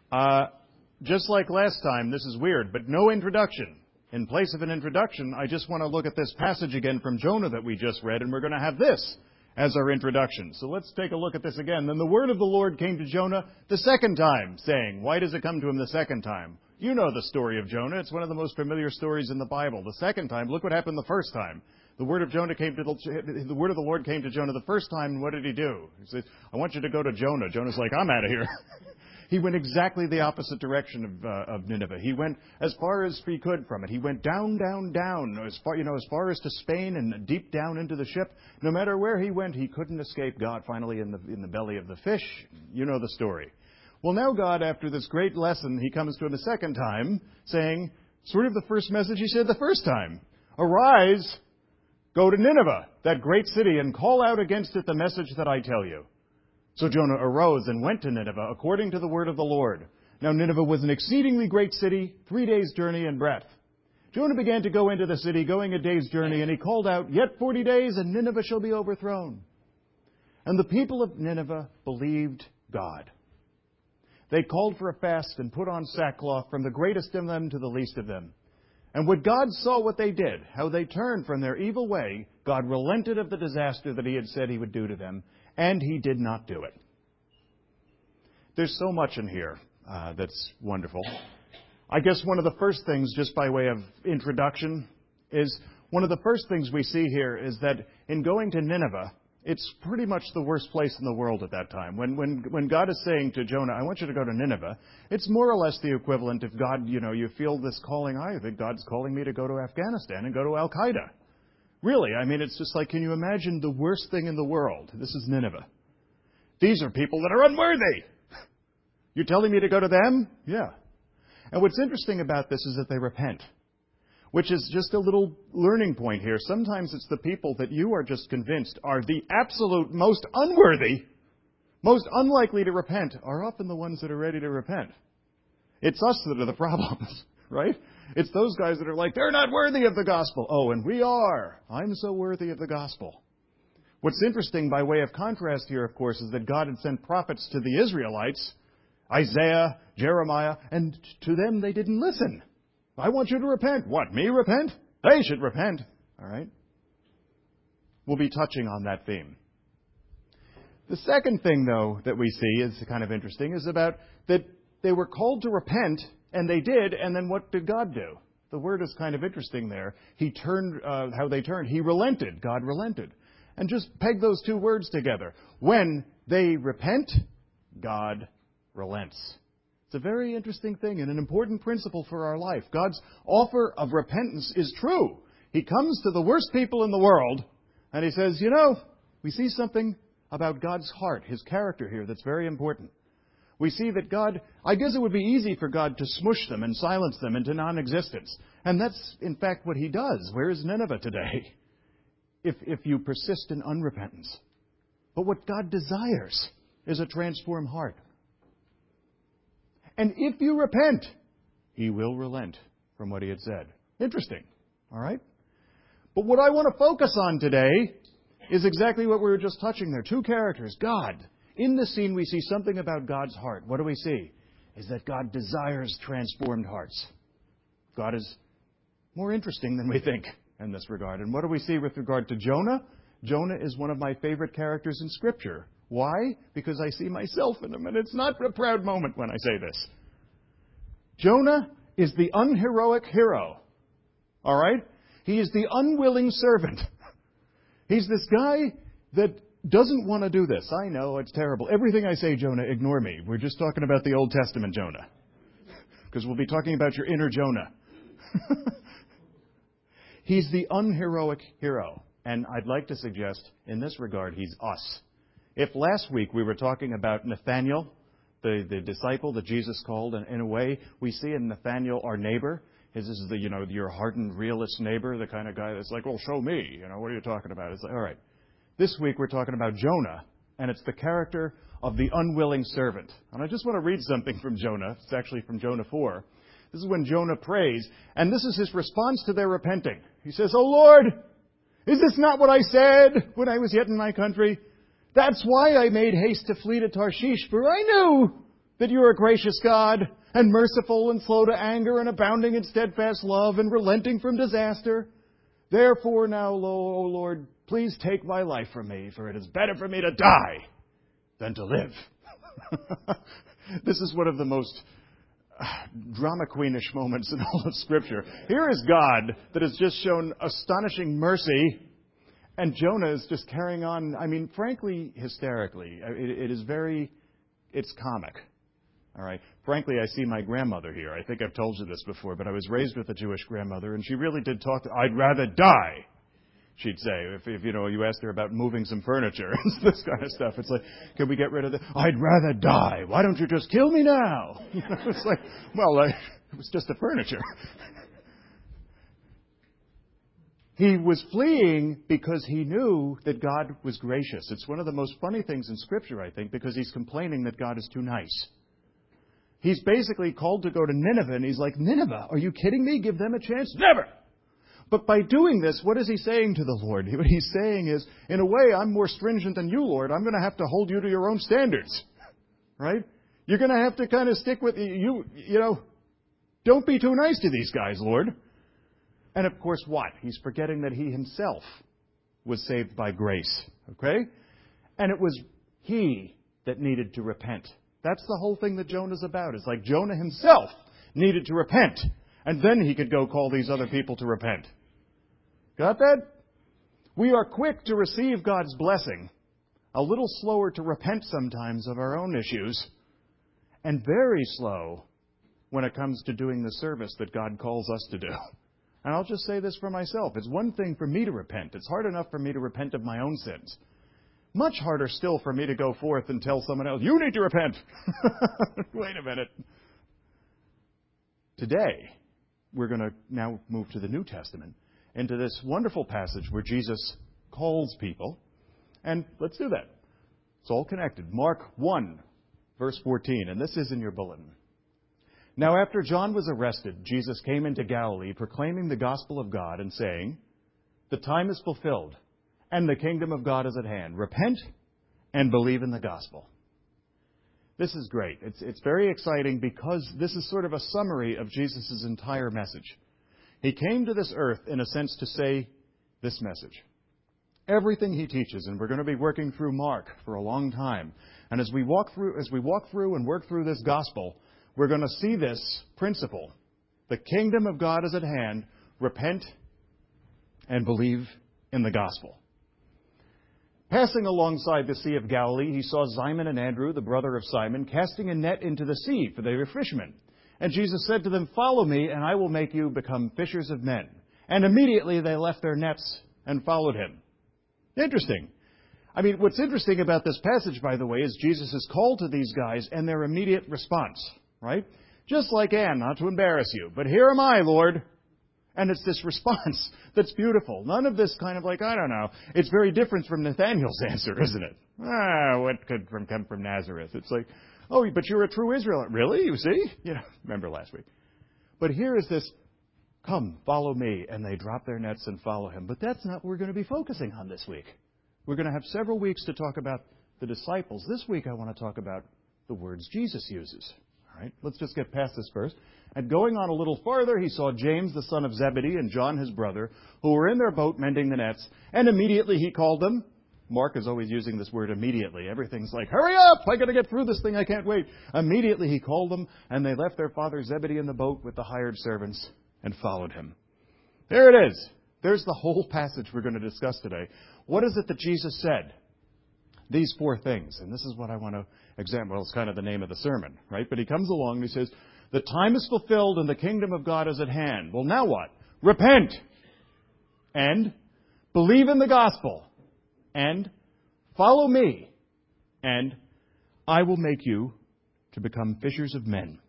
Just like last time, this is weird, but no introduction. In place of an introduction, I just want to look at this passage again from Jonah that we just read, and we're going to have this as our introduction. So let's take a look at this again. Then the word of the Lord came to Jonah the second time, saying, why does it come to him the second time? You know the story of Jonah. It's one of the most familiar stories in the Bible. The second time, look what happened the first time. The word of the Lord came to Jonah the first time, and what did he do? He said, I want you to go to Jonah. Jonah's like, I'm out of here. He went exactly the opposite direction of Nineveh. He went as far as he could from it. He went down, down, down, as far as to Spain and deep down into the ship. No matter where he went, he couldn't escape God. Finally, in the belly of the fish. You know the story. Well, now God, after this great lesson, he comes to him a second time, saying, sort of the first message he said the first time. Arise, go to Nineveh, that great city, and call out against it the message that I tell you. So Jonah arose and went to Nineveh according to the word of the Lord. Now Nineveh was an exceedingly great city, 3 days' journey in breadth. Jonah began to go into the city, going a day's journey, and he called out, Yet 40 days, and Nineveh shall be overthrown. And the people of Nineveh believed God. They called for a fast and put on sackcloth from the greatest of them to the least of them. And when God saw what they did, how they turned from their evil way, God relented of the disaster that he had said he would do to them, and he did not do it. There's so much in here that's wonderful. I guess one of the first things, just by way of introduction, is one of the first things we see here is that in going to Nineveh, it's pretty much the worst place in the world at that time. When God is saying to Jonah, I want you to go to Nineveh, it's more or less the equivalent if God, you feel this calling, I think God's calling me to go to Afghanistan and go to Al-Qaeda. Really, I mean, it's just like, can you imagine the worst thing in the world? This is Nineveh. These are people that are unworthy. You're telling me to go to them? Yeah. And what's interesting about this is that they repent, which is just a little learning point here. Sometimes it's the people that you are just convinced are the absolute most unworthy, most unlikely to repent, are often the ones that are ready to repent. It's us that are the problems, right? It's those guys that are like, they're not worthy of the gospel. Oh, and we are. I'm so worthy of the gospel. What's interesting by way of contrast here, of course, is that God had sent prophets to the Israelites, Isaiah, Jeremiah, and to them they didn't listen. I want you to repent. What, me repent? They should repent. All right? We'll be touching on that theme. The second thing, though, that we see is kind of interesting, is about that they were called to repent, and they did, and then what did God do? The word is kind of interesting there. He turned, how they turned. He relented. God relented. And just peg those two words together. When they repent, God relents. It's a very interesting thing and an important principle for our life. God's offer of repentance is true. He comes to the worst people in the world, and he says, we see something about God's heart, his character here, that's very important. We see that God, I guess it would be easy for God to smush them and silence them into non-existence. And that's, in fact, what he does. Where is Nineveh today? If you persist in unrepentance. But what God desires is a transformed heart. And if you repent, he will relent from what he had said. Interesting. All right? But what I want to focus on today is exactly what we were just touching there. Two characters. God. In this scene, we see something about God's heart. What do we see? Is that God desires transformed hearts. God is more interesting than we think in this regard. And what do we see with regard to Jonah? Jonah is one of my favorite characters in Scripture. Why? Because I see myself in him, and it's not a proud moment when I say this. Jonah is the unheroic hero. All right? He is the unwilling servant. He's this guy that doesn't want to do this. I know, it's terrible. Everything I say, Jonah, ignore me. We're just talking about the Old Testament Jonah. Because we'll be talking about your inner Jonah. He's the unheroic hero. And I'd like to suggest, in this regard, he's us. If last week we were talking about Nathanael, the disciple that Jesus called, and in a way we see in Nathanael our neighbor. This is your hardened realist neighbor, the kind of guy that's like, well, show me. What are you talking about? It's like, all right. This week we're talking about Jonah, and it's the character of the unwilling servant. And I just want to read something from Jonah. It's actually from Jonah 4. This is when Jonah prays, and this is his response to their repenting. He says, "O Lord, is this not what I said when I was yet in my country? That's why I made haste to flee to Tarshish, for I knew that you are a gracious God and merciful and slow to anger and abounding in steadfast love and relenting from disaster. Therefore now, O Lord, please take my life from me, for it is better for me to die than to live. This is one of the most drama queenish moments in all of Scripture. Here is God that has just shown astonishing mercy, and Jonah is just carrying on, frankly, hysterically. It's comic. All right. Frankly, I see my grandmother here. I think I've told you this before, but I was raised with a Jewish grandmother, and she really did talk I'd rather die, she'd say. If you asked her about moving some furniture and this kind of stuff. It's like, can we get rid of this? I'd rather die. Why don't you just kill me now? It's like, it was just the furniture. He was fleeing because he knew that God was gracious. It's one of the most funny things in Scripture, I think, because he's complaining that God is too nice. He's basically called to go to Nineveh, and he's like, Nineveh, are you kidding me? Give them a chance? Never! But by doing this, what is he saying to the Lord? What he's saying is, in a way, I'm more stringent than you, Lord. I'm going to have to hold you to your own standards. Right? You're going to have to kind of stick with, don't be too nice to these guys, Lord. And of course, what? He's forgetting that he himself was saved by grace. Okay? And it was he that needed to repent. That's the whole thing that Jonah's about. It's like Jonah himself needed to repent, and then he could go call these other people to repent. Got that? We are quick to receive God's blessing, a little slower to repent sometimes of our own issues, and very slow when it comes to doing the service that God calls us to do. And I'll just say this for myself. It's one thing for me to repent. It's hard enough for me to repent of my own sins. Much harder still for me to go forth and tell someone else, you need to repent. Wait a minute. Today, we're going to now move to the New Testament, into this wonderful passage where Jesus calls people. And let's do that. It's all connected. Mark 1, verse 14. And this is in your bulletin. Now after John was arrested, Jesus came into Galilee, proclaiming the gospel of God and saying, the time is fulfilled, and the kingdom of God is at hand. Repent and believe in the gospel. This is great. It's very exciting because this is sort of a summary of Jesus' entire message. He came to this earth, in a sense, to say this message. Everything he teaches, and we're going to be working through Mark for a long time. And as we walk through and work through this gospel, we're going to see this principle. The kingdom of God is at hand. Repent and believe in the gospel. Passing alongside the Sea of Galilee, he saw Simon and Andrew, the brother of Simon, casting a net into the sea, for they were fishermen. And Jesus said to them, follow me, and I will make you become fishers of men. And immediately they left their nets and followed him. Interesting. What's interesting about this passage, by the way, is Jesus' call to these guys and their immediate response, right? Just like Anne, not to embarrass you, but here am I, Lord. And it's this response that's beautiful. None of this kind of like, I don't know. It's very different from Nathanael's answer, isn't it? What could come from Nazareth? It's like, oh, but you're a true Israelite. Really? You see? Remember last week. But here is this, come, follow me. And they drop their nets and follow him. But that's not what we're going to be focusing on this week. We're going to have several weeks to talk about the disciples. This week I want to talk about the words Jesus uses. All right, let's just get past this first. And going on a little farther, he saw James, the son of Zebedee, and John, his brother, who were in their boat mending the nets. And immediately he called them. Mark is always using this word immediately. Everything's like, hurry up! I got to get through this thing. I can't wait. Immediately he called them, and they left their father Zebedee in the boat with the hired servants and followed him. There it is. There's the whole passage we're going to discuss today. What is it that Jesus said? These four things. And this is what I want to examine. Well, it's kind of the name of the sermon, right? But he comes along and he says, the time is fulfilled and the kingdom of God is at hand. Well, now what? Repent and believe in the gospel and follow me and I will make you to become fishers of men.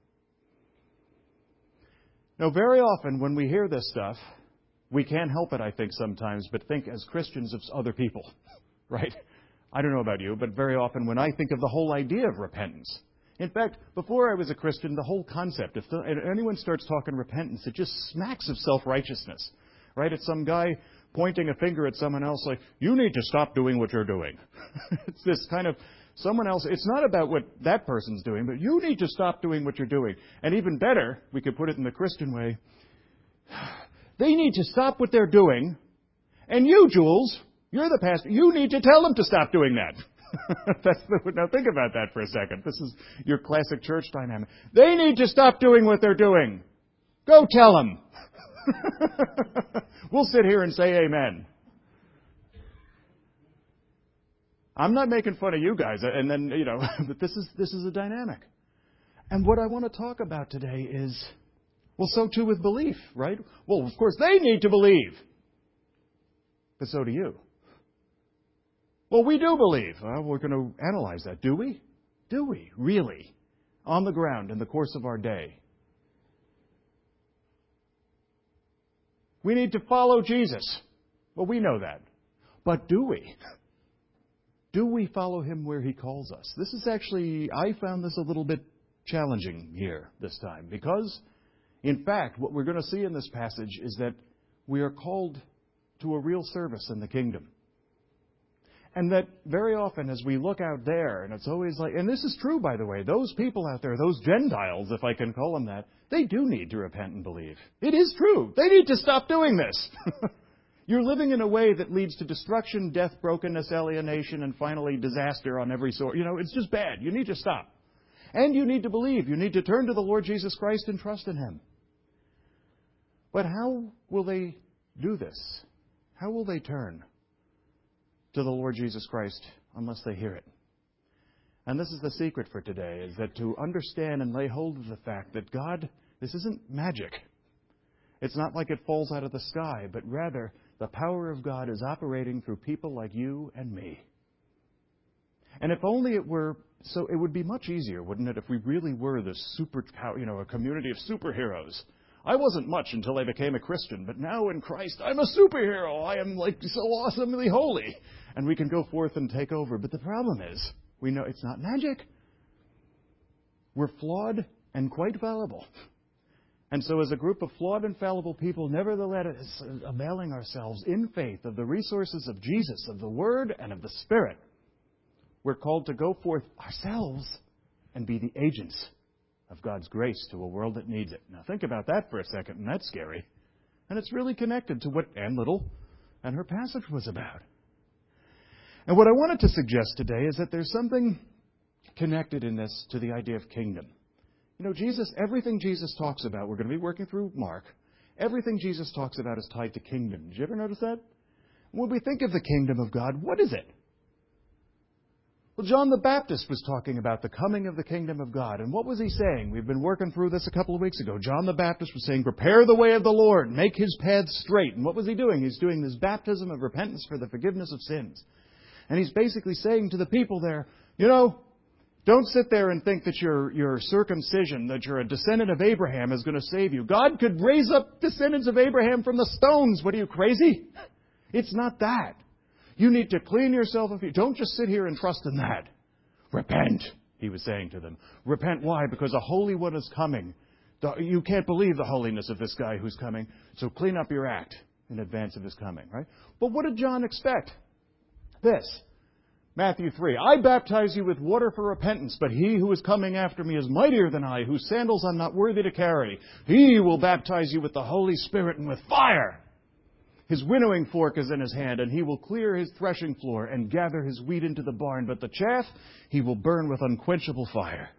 Now, very often when we hear this stuff, we can't help it, I think, sometimes, but think as Christians of other people, right? I don't know about you, but very often when I think of the whole idea of repentance, in fact, before I was a Christian, the whole concept, if anyone starts talking repentance, it just smacks of self-righteousness, right? It's some guy pointing a finger at someone else like, you need to stop doing what you're doing. It's this kind of Someone else, it's not about what that person's doing, but you need to stop doing what you're doing. And even better, we could put it in the Christian way, they need to stop what they're doing, and you, Jules, you're the pastor, you need to tell them to stop doing that. Now think about that for a second. This is your classic church dynamic. They need to stop doing what they're doing. Go tell them. We'll sit here and say amen. I'm not making fun of you guys, and then, but this is a dynamic. And what I want to talk about today is, well, so too with belief, right? Well, of course, they need to believe. But so do you. Well, we do believe. Well, we're going to analyze that. Do we? Do we, really? On the ground in the course of our day. We need to follow Jesus. Well, we know that. But do we? Do we follow Him where He calls us? This is actually, I found this a little bit challenging here this time. Because, in fact, what we're going to see in this passage is that we are called to a real service in the kingdom. And that very often as we look out there, and it's always like, and this is true, by the way, those people out there, those Gentiles, if I can call them that, they do need to repent and believe. It is true. They need to stop doing this. You're living in a way that leads to destruction, death, brokenness, alienation, and finally disaster on every sort. It's just bad. You need to stop. And you need to believe. You need to turn to the Lord Jesus Christ and trust in Him. But how will they do this? How will they turn to the Lord Jesus Christ unless they hear it? And this is the secret for today, is that to understand and lay hold of the fact that God, this isn't magic. It's not like it falls out of the sky, but rather the power of God is operating through people like you and me. And if only it were so, it would be much easier, wouldn't it, if we really were the a community of superheroes. I wasn't much until I became a Christian, but now in Christ, I'm a superhero. I am so awesomely holy. And we can go forth and take over. But the problem is, we know it's not magic. We're flawed and quite fallible. And so as a group of flawed and fallible people, nevertheless availing ourselves in faith of the resources of Jesus, of the Word, and of the Spirit, we're called to go forth ourselves and be the agents of God's grace to a world that needs it. Now think about that for a second, and that's scary. And it's really connected to what Anne Little and her passage was about. And what I wanted to suggest today is that there's something connected in this to the idea of kingdom. Jesus, everything Jesus talks about, we're going to be working through Mark, everything Jesus talks about is tied to kingdom. Did you ever notice that? When we think of the kingdom of God, what is it? Well, John the Baptist was talking about the coming of the kingdom of God. And what was he saying? We've been working through this a couple of weeks ago. John the Baptist was saying, prepare the way of the Lord, make His paths straight. And what was he doing? He's doing this baptism of repentance for the forgiveness of sins. And he's basically saying to the people there, don't sit there and think that your circumcision, that you're a descendant of Abraham is going to save you. God could raise up descendants of Abraham from the stones. What are you, crazy? It's not that. You need to clean yourself of you. Don't just sit here and trust in that. Repent, he was saying to them. Repent, why? Because a holy one is coming. You can't believe the holiness of this guy who's coming, so clean up your act in advance of his coming, right? But what did John expect? This. Matthew 3, I baptize you with water for repentance, but he who is coming after me is mightier than I, whose sandals I'm not worthy to carry. He will baptize you with the Holy Spirit and with fire. His winnowing fork is in his hand, and he will clear his threshing floor and gather his wheat into the barn, but the chaff he will burn with unquenchable fire.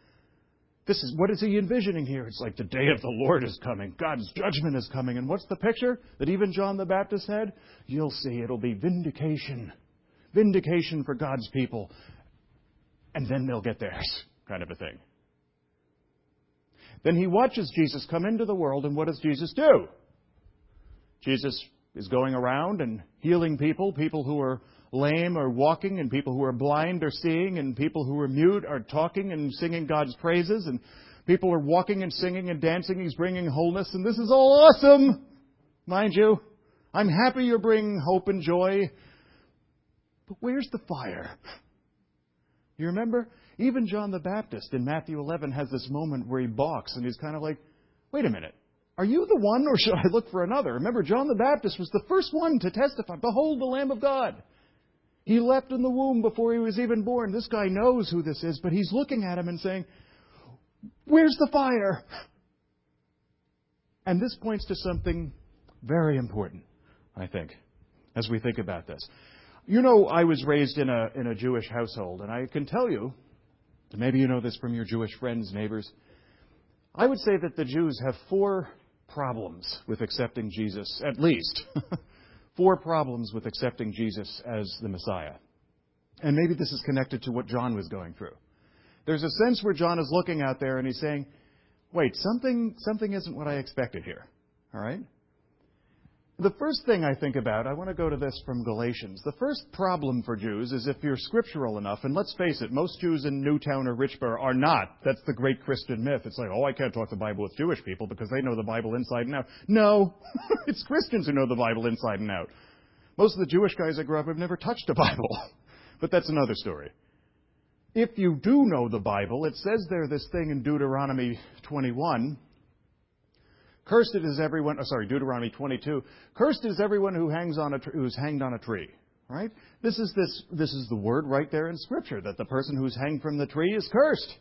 What is he envisioning here? It's like the day of the Lord is coming. God's judgment is coming. And what's the picture that even John the Baptist had? You'll see, it'll be vindication. Vindication for God's people. And then they'll get theirs, kind of a thing. Then he watches Jesus come into the world, and what does Jesus do? Jesus is going around and healing people who are lame are walking, and people who are blind are seeing, and people who are mute are talking and singing God's praises, and people are walking and singing and dancing. He's bringing wholeness, and this is all awesome, mind you. I'm happy you're bringing hope and joy. But where's the fire? You remember? Even John the Baptist in Matthew 11 has this moment where he balks, and he's kind of like, wait a minute. Are you the one, or should I look for another? Remember, John the Baptist was the first one to testify, behold the Lamb of God. He leapt in the womb before he was even born. This guy knows who this is, but he's looking at him and saying, where's the fire? And this points to something very important, I think, as we think about this. You know, I was raised in a Jewish household, and I can tell you, maybe you know this from your Jewish friends, neighbors, I would say that the Jews have 4 problems with accepting Jesus, at least. 4 problems with accepting Jesus as the Messiah. And maybe this is connected to what John was going through. There's a sense where John is looking out there and he's saying, wait, something isn't what I expected here. All right? The first thing I think about, I want to go to this from Galatians. The first problem for Jews is if you're scriptural enough, and let's face it, most Jews in Newtown or Richborough are not. That's the great Christian myth. It's like, oh, I can't talk the Bible with Jewish people because they know the Bible inside and out. No, it's Christians who know the Bible inside and out. Most of the Jewish guys I grew up have never touched a Bible. But that's another story. If you do know the Bible, it says there this thing in Deuteronomy 21. Cursed is everyone, Deuteronomy 22. Cursed is everyone who's hanged on a tree. Right? This is the word right there in Scripture, that the person who's hanged from the tree is cursed.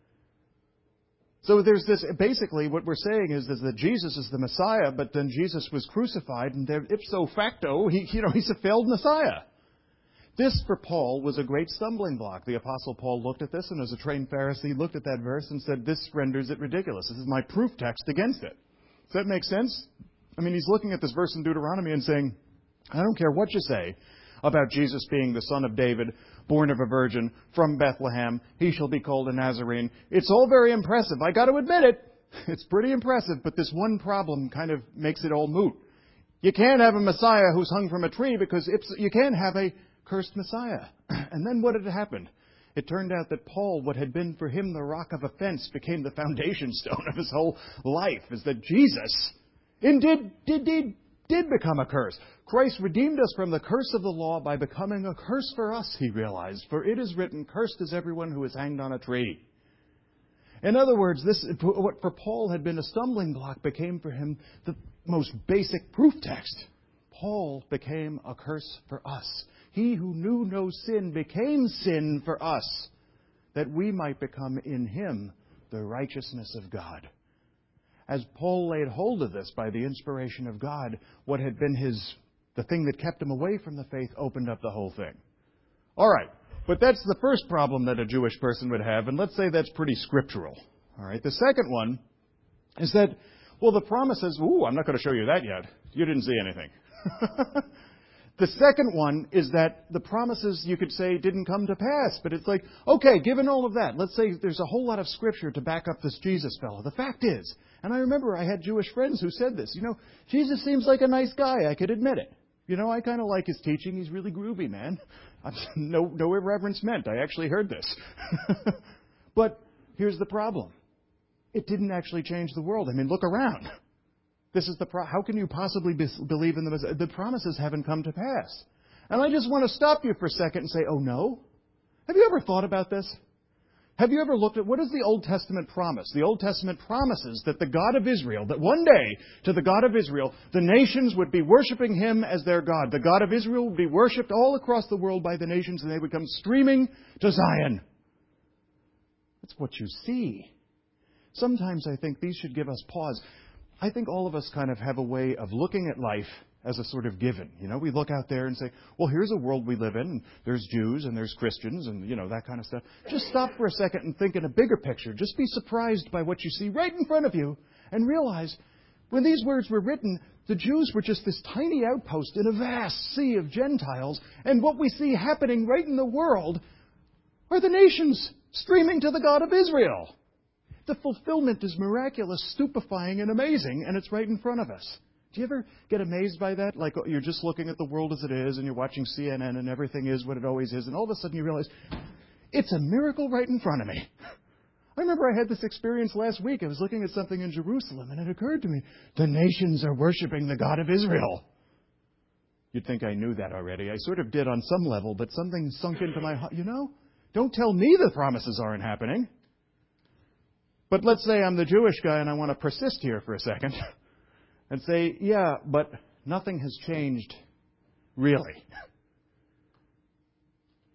So there's this, basically what we're saying is that Jesus is the Messiah, but then Jesus was crucified, and ipso facto, he's a failed Messiah. This, for Paul, was a great stumbling block. The Apostle Paul looked at this, and as a trained Pharisee, looked at that verse and said, this renders it ridiculous. This is my proof text against it. Does that make sense? I mean, he's looking at this verse in Deuteronomy and saying, I don't care what you say about Jesus being the son of David, born of a virgin, from Bethlehem. He shall be called a Nazarene. It's all very impressive. I got to admit it. It's pretty impressive, but this one problem kind of makes it all moot. You can't have a Messiah who's hung from a tree because you can't have a cursed Messiah. And then what had happened? It turned out that Paul, what had been for him the rock of offense, became the foundation stone of his whole life, is that Jesus indeed did become a curse. Christ redeemed us from the curse of the law by becoming a curse for us, he realized. For it is written, cursed is everyone who is hanged on a tree. In other words, what for Paul had been a stumbling block became for him the most basic proof text. Paul became a curse for us. He who knew no sin became sin for us, that we might become in him the righteousness of God. As Paul laid hold of this by the inspiration of God, what had been the thing that kept him away from the faith opened up the whole thing. All right, but that's the first problem that a Jewish person would have, and let's say that's pretty scriptural. All right, the second one is that, well, the promises, I'm not going to show you that yet. You didn't see anything. The second one is that the promises, you could say, didn't come to pass. But it's like, okay, given all of that, let's say there's a whole lot of Scripture to back up this Jesus fellow. The fact is, and I remember I had Jewish friends who said this, Jesus seems like a nice guy. I could admit it. I kind of like his teaching. He's really groovy, man. No irreverence meant. I actually heard this. But here's the problem. It didn't actually change the world. I mean, look around. This is how can you possibly believe in the Messiah? The promises haven't come to pass. And I just want to stop you for a second and say, oh no? Have you ever thought about this? Have you ever looked at what does the Old Testament promise? The Old Testament promises that the God of Israel, that one day to the God of Israel, the nations would be worshiping him as their God. The God of Israel would be worshipped all across the world by the nations, and they would come streaming to Zion. That's what you see. Sometimes I think these should give us pause. I think all of us kind of have a way of looking at life as a sort of given. We look out there and say, well, here's a world we live in, and there's Jews and there's Christians and, that kind of stuff. Just stop for a second and think in a bigger picture. Just be surprised by what you see right in front of you and realize when these words were written, the Jews were just this tiny outpost in a vast sea of Gentiles, and what we see happening right in the world are the nations streaming to the God of Israel. The fulfillment is miraculous, stupefying, and amazing, and it's right in front of us. Do you ever get amazed by that? Like you're just looking at the world as it is, and you're watching CNN, and everything is what it always is, and all of a sudden you realize, it's a miracle right in front of me. I remember I had this experience last week. I was looking at something in Jerusalem, and it occurred to me, the nations are worshiping the God of Israel. You'd think I knew that already. I sort of did on some level, but something sunk into my heart. Don't tell me the promises aren't happening. But let's say I'm the Jewish guy and I want to persist here for a second and say, yeah, but nothing has changed really.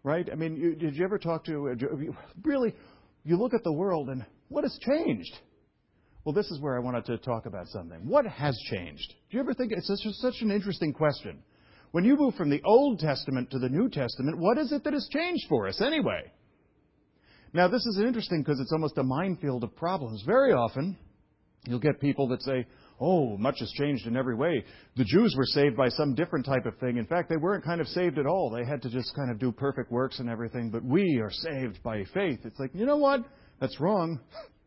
right? I mean, did you ever talk to, really, you look at the world and what has changed? Well, this is where I wanted to talk about something. What has changed? Do you ever think, it's such an interesting question. When you move from the Old Testament to the New Testament, what is it that has changed for us anyway? Now, this is interesting because it's almost a minefield of problems. Very often, you'll get people that say, oh, much has changed in every way. The Jews were saved by some different type of thing. In fact, they weren't kind of saved at all. They had to just kind of do perfect works and everything. But we are saved by faith. It's like, you know what? That's wrong.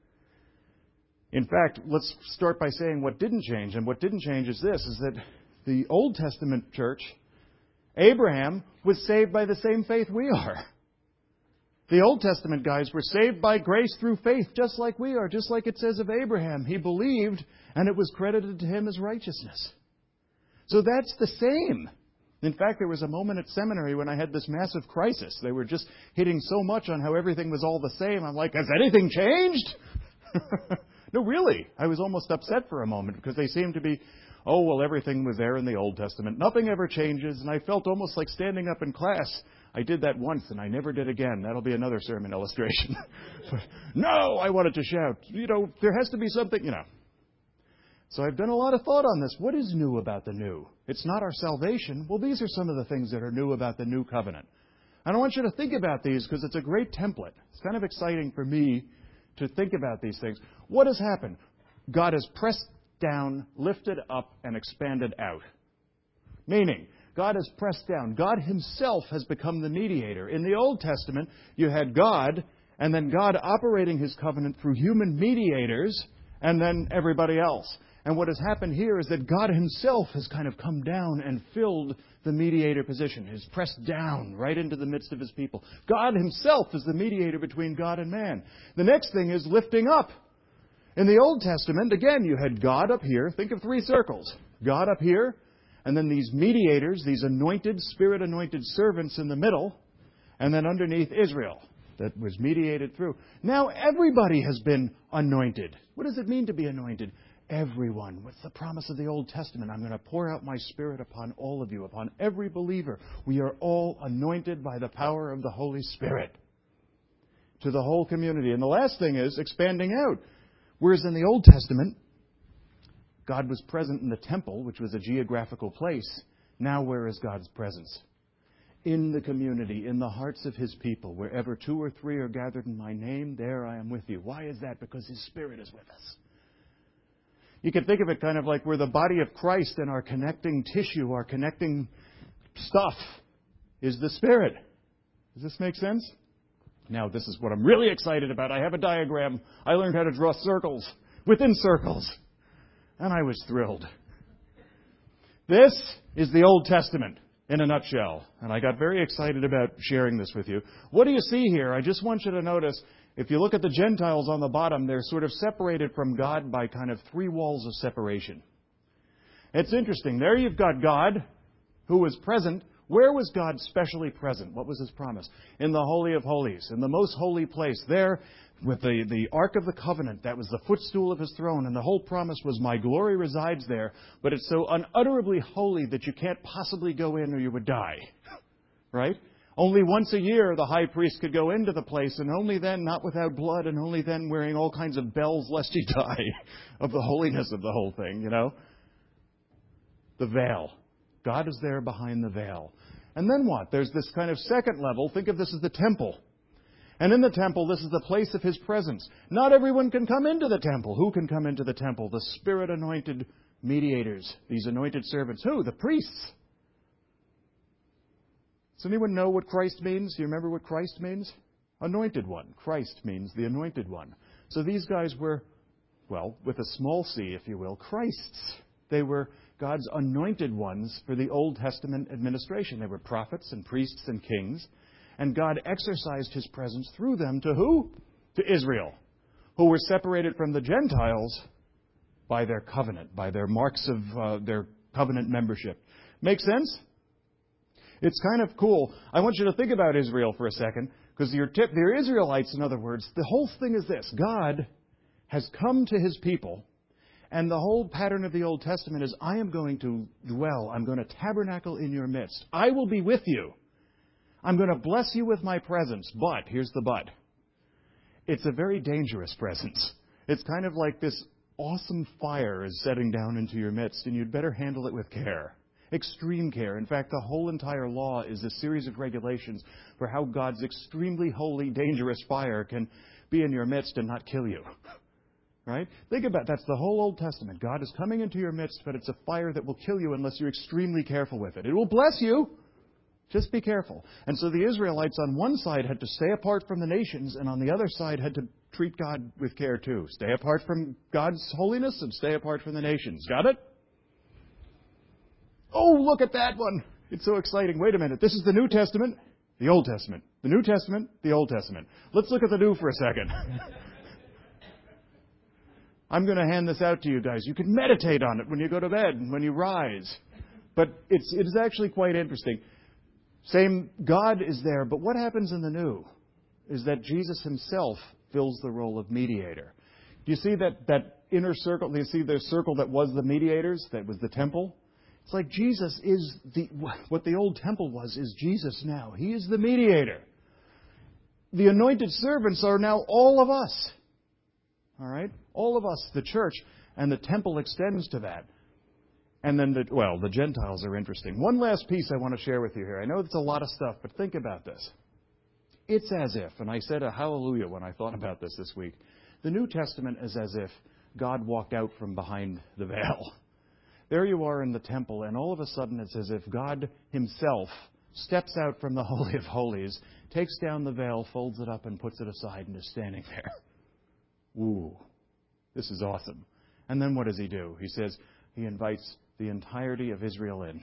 In fact, let's start by saying what didn't change. And what didn't change is this, is that the Old Testament church, Abraham, was saved by the same faith we are. The Old Testament guys were saved by grace through faith, just like we are, just like it says of Abraham. He believed, and it was credited to him as righteousness. So that's the same. In fact, there was a moment at seminary when I had this massive crisis. They were just hitting so much on how everything was all the same. I'm like, has anything changed? No, really. I was almost upset for a moment because they seemed to be, oh, well, everything was there in the Old Testament. Nothing ever changes. And I felt almost like standing up in class. I did that once and I never did again. That'll be another sermon illustration. But, no, I wanted to shout. There has to be something, So I've done a lot of thought on this. What is new about the new? It's not our salvation. Well, these are some of the things that are new about the new covenant. And I want you to think about these because it's a great template. It's kind of exciting for me to think about these things. What has happened? God has pressed down, lifted up, and expanded out. Meaning, God has pressed down. God himself has become the mediator. In the Old Testament, you had God, and then God operating his covenant through human mediators, and then everybody else. And what has happened here is that God himself has kind of come down and filled the mediator position. He's pressed down right into the midst of his people. God himself is the mediator between God and man. The next thing is lifting up. In the Old Testament, again, you had God up here. Think of 3 circles. God up here, and then these mediators, these anointed, Spirit-anointed servants in the middle, and then underneath Israel that was mediated through. Now everybody has been anointed. What does it mean to be anointed? Everyone. What's the promise of the Old Testament? I'm going to pour out my Spirit upon all of you, upon every believer. We are all anointed by the power of the Holy Spirit to the whole community. And the last thing is expanding out. Whereas in the Old Testament, God was present in the temple, which was a geographical place. Now where is God's presence? In the community, in the hearts of his people. Wherever 2 or 3 are gathered in my name, there I am with you. Why is that? Because his Spirit is with us. You can think of it kind of like we're the body of Christ, and our connecting tissue, our connecting stuff is the Spirit. Does this make sense? Now, this is what I'm really excited about. I have a diagram. I learned how to draw circles within circles. And I was thrilled. This is the Old Testament in a nutshell. And I got very excited about sharing this with you. What do you see here? I just want you to notice, if you look at the Gentiles on the bottom, they're sort of separated from God by kind of 3 walls of separation. It's interesting. There you've got God, who was present. Where was God specially present? What was his promise? In the Holy of Holies, in the most holy place. There, with the Ark of the Covenant, that was the footstool of his throne. And the whole promise was, my glory resides there. But it's so unutterably holy that you can't possibly go in or you would die. Right? Only once a year the high priest could go into the place, and only then, not without blood, and only then wearing all kinds of bells lest he die of the holiness of the whole thing, The veil. God is there behind the veil. And then what? There's this kind of second level. Think of this as the temple. And in the temple, this is the place of his presence. Not everyone can come into the temple. Who can come into the temple? The Spirit-anointed mediators, these anointed servants. Who? The priests. Does anyone know what Christ means? Do you remember what Christ means? Anointed one. Christ means the anointed one. So these guys were, with a small c, if you will, Christs. They were God's anointed ones for the Old Testament administration. They were prophets and priests and kings. And God exercised his presence through them to who? To Israel, who were separated from the Gentiles by their covenant, by their marks of their covenant membership. Make sense? It's kind of cool. I want you to think about Israel for a second, because they're Israelites, in other words. The whole thing is this. God has come to his people, and the whole pattern of the Old Testament is, I am going to dwell, I'm going to tabernacle in your midst. I will be with you. I'm going to bless you with my presence, but, here's the but. It's a very dangerous presence. It's kind of like this awesome fire is setting down into your midst, and you'd better handle it with care. Extreme care. In fact, the whole entire law is a series of regulations for how God's extremely holy, dangerous fire can be in your midst and not kill you. Right? Think about it. That's the whole Old Testament. God is coming into your midst, but it's a fire that will kill you unless you're extremely careful with it. It will bless you. Just be careful. And so the Israelites on one side had to stay apart from the nations, and on the other side had to treat God with care too. Stay apart from God's holiness and stay apart from the nations. Got it? Oh, look at that one. It's so exciting. Wait a minute. This is the New Testament, the Old Testament. The New Testament, the Old Testament. Let's look at the New for a second. I'm going to hand this out to you guys. You can meditate on it when you go to bed and when you rise. But it is actually quite interesting. Same God is there, but what happens in the New is that Jesus himself fills the role of mediator. Do you see that inner circle? Do you see the circle that was the mediators, that was the temple? It's like Jesus is what the old temple was, is Jesus now. He is the mediator. The anointed servants are now all of us. All right? All of us, the church, and the temple extends to that. And then, the Gentiles are interesting. One last piece I want to share with you here. I know it's a lot of stuff, but think about this. It's as if, and I said a hallelujah when I thought about this week, the New Testament is as if God walked out from behind the veil. There you are in the temple, and all of a sudden it's as if God himself steps out from the Holy of Holies, takes down the veil, folds it up, and puts it aside, and is standing there. Ooh, this is awesome. And then what does he do? He says he invites the entirety of Israel in.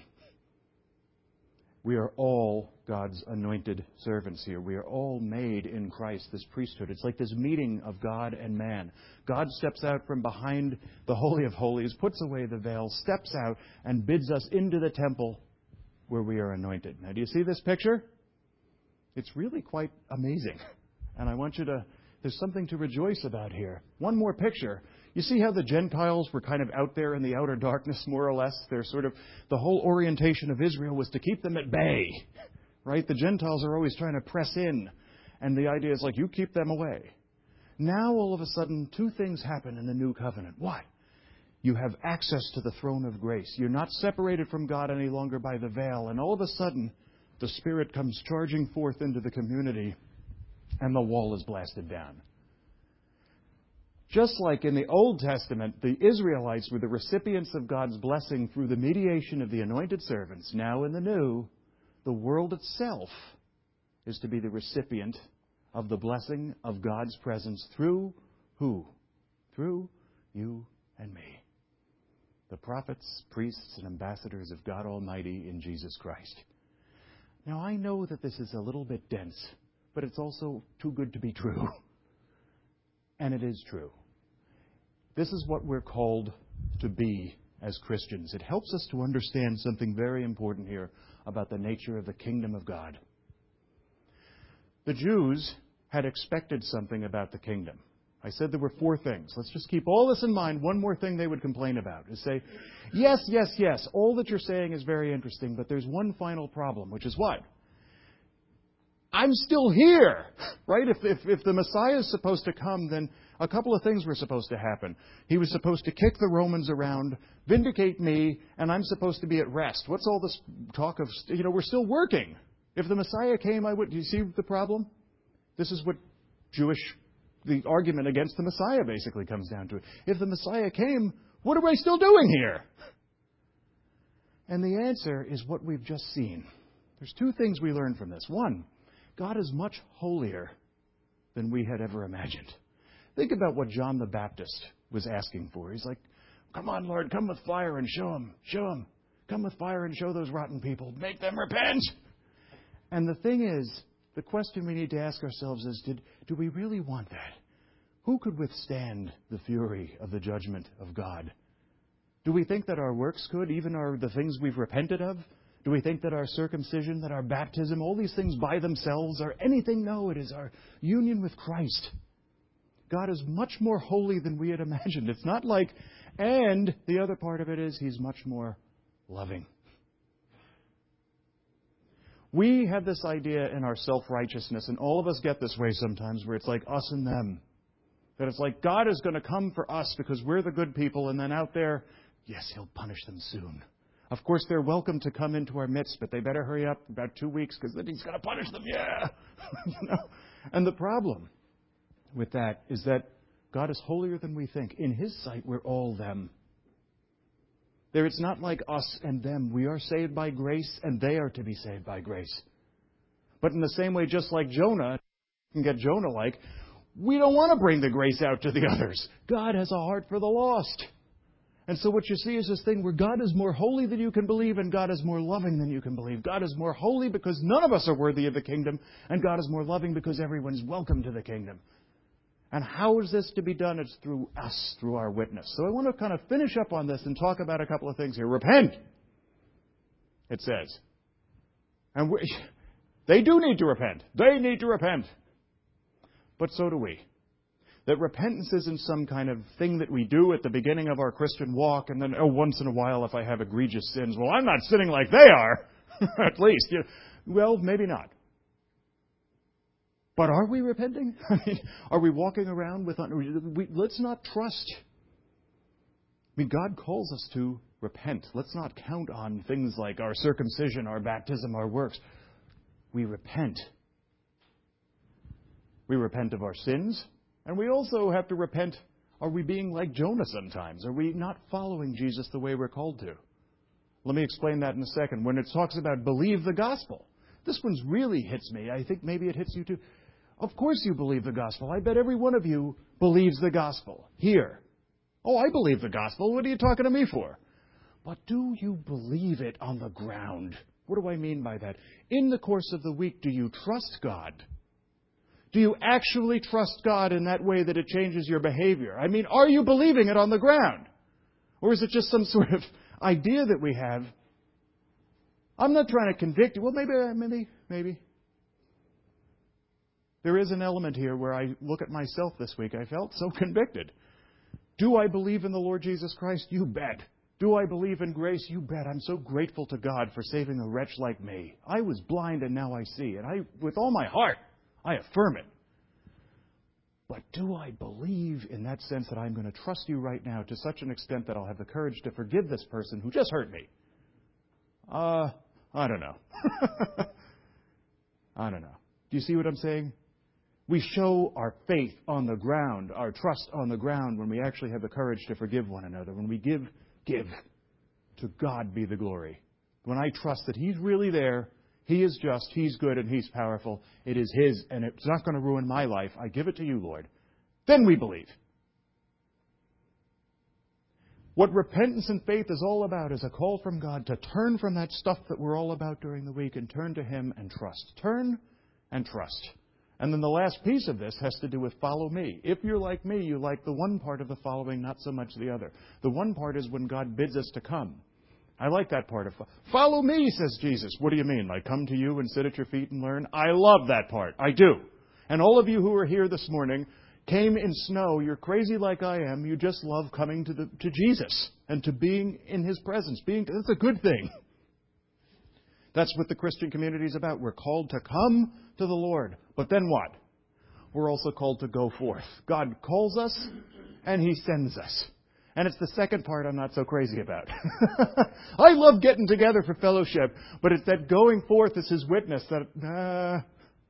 We are all God's anointed servants here. We are all made in Christ, this priesthood. It's like this meeting of God and man. God steps out from behind the Holy of Holies, puts away the veil, steps out, and bids us into the temple where we are anointed. Now, do you see this picture? It's really quite amazing. And I want you to, there's something to rejoice about here. One more picture. You see how the Gentiles were kind of out there in the outer darkness, more or less? They're sort of, the whole orientation of Israel was to keep them at bay, right? The Gentiles are always trying to press in, and the idea is like, you keep them away. Now, all of a sudden, two things happen in the new covenant. What? You have access to the throne of grace. You're not separated from God any longer by the veil, and all of a sudden, the Spirit comes charging forth into the community, and the wall is blasted down. Just like in the Old Testament, the Israelites were the recipients of God's blessing through the mediation of the anointed servants. Now in the New, the world itself is to be the recipient of the blessing of God's presence through who? Through you and me. The prophets, priests, and ambassadors of God Almighty in Jesus Christ. Now I know that this is a little bit dense, but it's also too good to be true. And it is true. This is what we're called to be as Christians. It helps us to understand something very important here about the nature of the kingdom of God. The Jews had expected something about the kingdom. I said there were four things. Let's just keep all this in mind. One more thing they would complain about is say, yes, all that you're saying is very interesting, but there's one final problem, which is what? I'm still here, right? If the Messiah is supposed to come, then a couple of things were supposed to happen. He was supposed to kick the Romans around, vindicate me, and I'm supposed to be at rest. What's all this talk of, we're still working. If the Messiah came, do you see the problem? This is what the argument against the Messiah basically comes down to. If the Messiah came, what am I still doing here? And the answer is what we've just seen. There's two things we learn from this. One, God is much holier than we had ever imagined. Think about what John the Baptist was asking for. He's like, come on, Lord, come with fire and show them. Show them. Come with fire and show those rotten people. Make them repent. And the thing is, the question we need to ask ourselves is, do we really want that? Who could withstand the fury of the judgment of God? Do we think that our works could, even the things we've repented of? Do we think that our circumcision, that our baptism, all these things by themselves are anything? No, it is our union with Christ. God is much more holy than we had imagined. It's not like, and the other part of it is He's much more loving. We have this idea in our self-righteousness, and all of us get this way sometimes, where it's like us and them. That it's like God is going to come for us because we're the good people, and then out there, yes, He'll punish them soon. Of course, they're welcome to come into our midst, but they better hurry up about 2 weeks because then He's going to punish them. Yeah! And the problem with that is that God is holier than we think. In His sight, we're all them. It's not like us and them. We are saved by grace, and they are to be saved by grace. But in the same way, just like Jonah, you can get Jonah-like, we don't want to bring the grace out to the others. God has a heart for the lost. And so what you see is this thing where God is more holy than you can believe, and God is more loving than you can believe. God is more holy because none of us are worthy of the kingdom, and God is more loving because everyone's welcome to the kingdom. And how is this to be done? It's through us, through our witness. So I want to kind of finish up on this and talk about a couple of things here. Repent, it says. And they do need to repent. They need to repent. But so do we. That repentance isn't some kind of thing that we do at the beginning of our Christian walk, and then, once in a while if I have egregious sins, well, I'm not sinning like they are, at least. Well, maybe not. But are we repenting? Are we walking around with... let's not trust. God calls us to repent. Let's not count on things like our circumcision, our baptism, our works. We repent. We repent of our sins. And we also have to repent, are we being like Jonah sometimes? Are we not following Jesus the way we're called to? Let me explain that in a second. When it talks about believe the gospel, this one's really hits me. I think maybe it hits you too. Of course you believe the gospel. I bet every one of you believes the gospel here. Oh, I believe the gospel. What are you talking to me for? But do you believe it on the ground? What do I mean by that? In the course of the week, do you trust God? Do you actually trust God in that way that it changes your behavior? I mean, are you believing it on the ground? Or is it just some sort of idea that we have? I'm not trying to convict you. Well, maybe. There is an element here where I look at myself this week. I felt so convicted. Do I believe in the Lord Jesus Christ? You bet. Do I believe in grace? You bet. I'm so grateful to God for saving a wretch like me. I was blind and now I see. And with all my heart, I affirm it. But do I believe in that sense that I'm going to trust you right now to such an extent that I'll have the courage to forgive this person who just hurt me? I don't know. I don't know. Do you see what I'm saying? We show our faith on the ground, our trust on the ground, when we actually have the courage to forgive one another. When we give. To God be the glory. When I trust that He's really there, He is just, He's good, and He's powerful. It is His, and it's not going to ruin my life. I give it to you, Lord. Then we believe. What repentance and faith is all about is a call from God to turn from that stuff that we're all about during the week and turn to Him and trust. Turn and trust. And then the last piece of this has to do with follow me. If you're like me, you like the one part of the following, not so much the other. The one part is when God bids us to come. I like that part of follow me, says Jesus. What do you mean? Like come to you and sit at your feet and learn? I love that part. I do. And all of you who are here this morning came in snow. You're crazy like I am. You just love coming to Jesus and to being in His presence. That's a good thing. That's what the Christian community is about. We're called to come to the Lord. But then what? We're also called to go forth. God calls us and He sends us. And it's the second part I'm not so crazy about. I love getting together for fellowship, but it's that going forth as His witness that...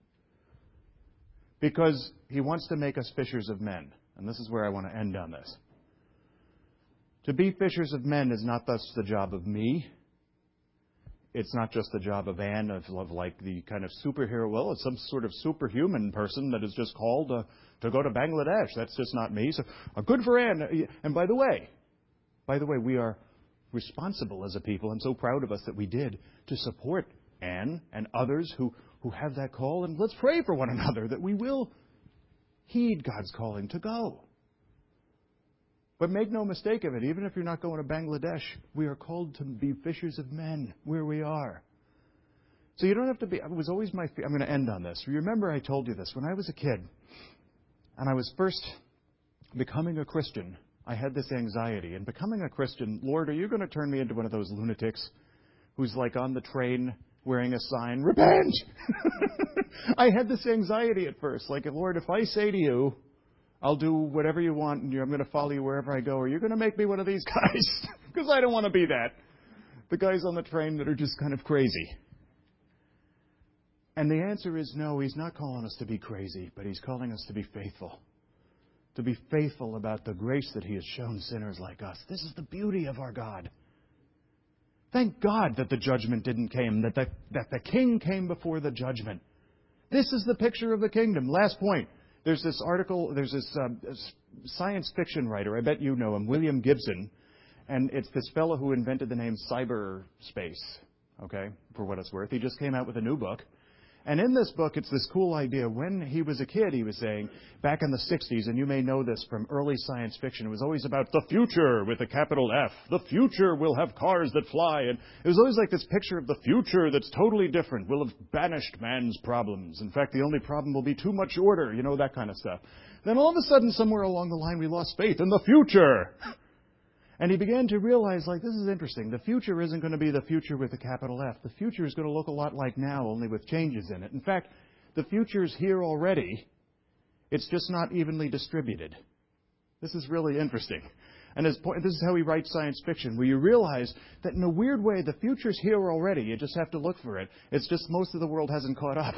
because He wants to make us fishers of men. And this is where I want to end on this. To be fishers of men is not thus the job of me. It's not just the job of Anne, of like the kind of superhero. Well, it's some sort of superhuman person that is just called to go to Bangladesh. That's just not me. So good for Anne. And by the way, we are responsible as a people. I'm so proud of us that we did to support Anne and others who have that call. And let's pray for one another that we will heed God's calling to go. But make no mistake of it, even if you're not going to Bangladesh, we are called to be fishers of men where we are. So you don't have to be... It was always I'm going to end on this. You remember I told you this. When I was a kid, and I was first becoming a Christian, I had this anxiety. And becoming a Christian, Lord, are you going to turn me into one of those lunatics who's like on the train wearing a sign, repent! I had this anxiety at first. Like, Lord, if I say to you, I'll do whatever you want, and I'm going to follow you wherever I go, are you going to make me one of these guys? Because I don't want to be that. The guys on the train that are just kind of crazy. And the answer is no, He's not calling us to be crazy, but He's calling us to be faithful. To be faithful about the grace that He has shown sinners like us. This is the beauty of our God. Thank God that the judgment didn't come, that the king came before the judgment. This is the picture of the kingdom. Last point. There's this article, there's this science fiction writer, I bet you know him, William Gibson, and it's this fellow who invented the name cyberspace, okay, for what it's worth. He just came out with a new book. And in this book, it's this cool idea. When he was a kid, he was saying, back in the 60s, and you may know this from early science fiction, it was always about the future with a capital F. The future will have cars that fly. And it was always like this picture of the future that's totally different. We'll have banished man's problems. In fact, the only problem will be too much order, that kind of stuff. Then all of a sudden, somewhere along the line, we lost faith in the future. And he began to realize, this is interesting. The future isn't going to be the future with a capital F. The future is going to look a lot like now, only with changes in it. In fact, the future's here already. It's just not evenly distributed. This is really interesting. And this is how he writes science fiction, where you realize that in a weird way, the future's here already. You just have to look for it. It's just most of the world hasn't caught up.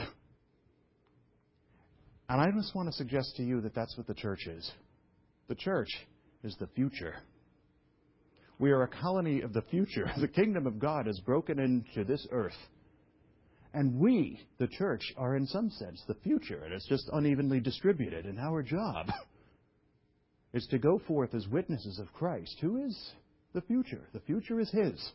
And I just want to suggest to you that that's what the church is. The church is the future. We are a colony of the future. The kingdom of God has broken into this earth. And we, the church, are in some sense the future. And it's just unevenly distributed. And our job is to go forth as witnesses of Christ, who is the future. The future is His.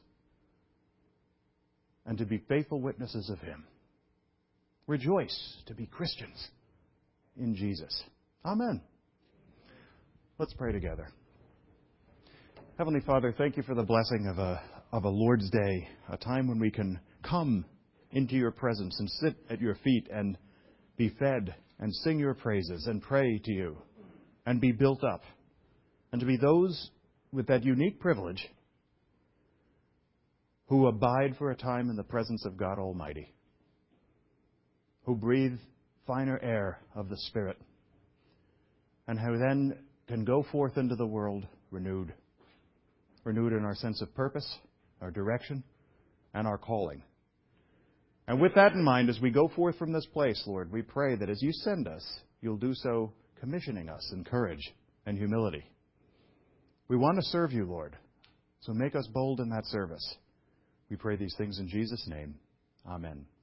And to be faithful witnesses of Him. Rejoice to be Christians in Jesus. Amen. Let's pray together. Heavenly Father, thank You for the blessing of a Lord's Day, a time when we can come into Your presence and sit at Your feet and be fed and sing Your praises and pray to You and be built up, and to be those with that unique privilege who abide for a time in the presence of God Almighty, who breathe finer air of the Spirit, and who then can go forth into the world renewed in our sense of purpose, our direction, and our calling. And with that in mind, as we go forth from this place, Lord, we pray that as You send us, You'll do so commissioning us in courage and humility. We want to serve You, Lord, so make us bold in that service. We pray these things in Jesus' name. Amen.